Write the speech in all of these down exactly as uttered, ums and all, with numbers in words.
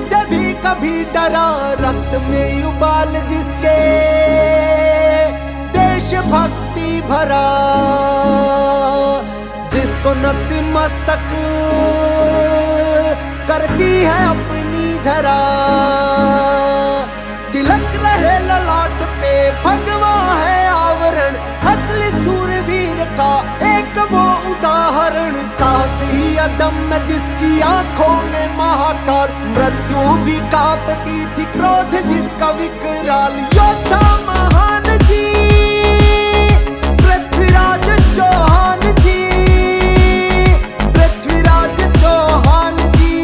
से भी कभी डरा, रक्त में उबाल जिसके देशभक्ति भरा, जिसको नतमस्तक करती है अपनी धरा। तिलक रहे ललाट पे, भगवा है आवरण, असली सूरवीर का एक वो उदाहरण। साहसी अदम्य जिसकी आंखों में महाकाल, मृत्यु भी कांपती थी, क्रोध जिसका विकराल। योद्धा महान जी पृथ्वीराज चौहान जी, पृथ्वीराज चौहान जी,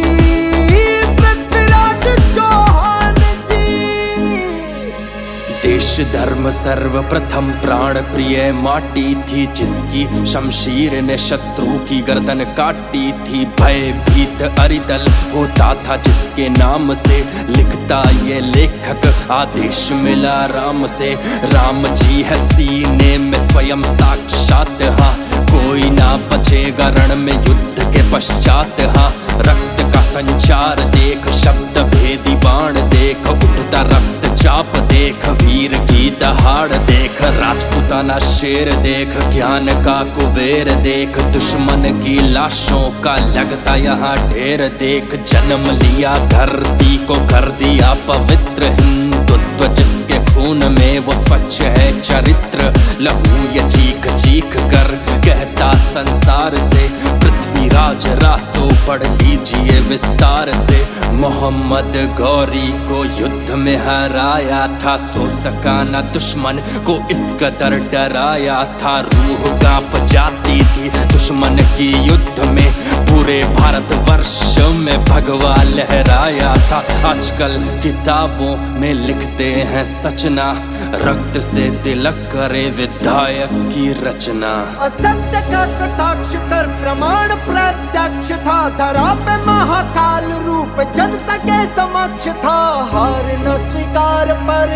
पृथ्वीराज चौहान जी। देश धर्म सर्वप्रथम प्राण प्रिय माटी थी, जिसकी शमशीर ने शत्रु की गर्दन काटी थी। भयभीत अरिदल होता था जिसके नाम से, लिखता ये लेखक आदेश मिला राम से। राम जी है सीने में स्वयं साक्षात, हाँ कोई ना बचेगा रण में युद्ध के पश्चात। हाँ रक्त का संचार देख, शब्द भेदी बाण देख, उठता रक्त चाप देख, वीर की दहाड़ देख, राजपूताना शेर देख, ज्ञान का कुबेर देख, दुश्मन की लाशों का लगता यहाँ ढेर देख। जन्म लिया धरती को कर दिया पवित्र, हिंदुत्व जिसके खून में वो स्वच्छ है चरित्र। लहू ये चीख चीख कर कहता संसार से, पृथ्वीराज रासो पढ़ लीजिए विस्तार से। मोहम्मद गौरी को युद्ध में हराया था, सो सका न दुश्मन को इस कदर डराया था। रूह कांप जाती थी दुश्मन की युद्ध में, पूरे भारतवर्ष में भगवा लहराया था। आजकल किताबों में लिखते हैं सचना, रक्त से तिलक करे विधायक की रचना। असत्य का कटाक्ष कर प्रमाण प्रत्यक्ष था, धरा पे महाकाल रूप जनता के समक्ष था। हार न स्वीकार पर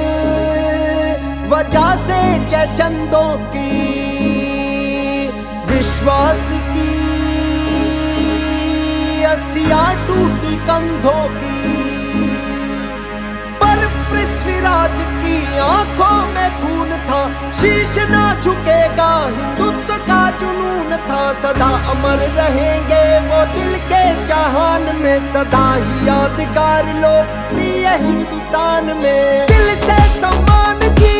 वजह से जय चंदों की, विश्वास की अस्थियां टूटी कंधों की। पर पृथ्वीराज की आंखों में खून था, शीश ना झुकेगा, हिंदुत्व का जुनून था। सदा अमर रहेंगे वो दिल के जहान में, सदा ही यादगार लोग प्रिय हिंदुस्तान में। दिल से सम्मान की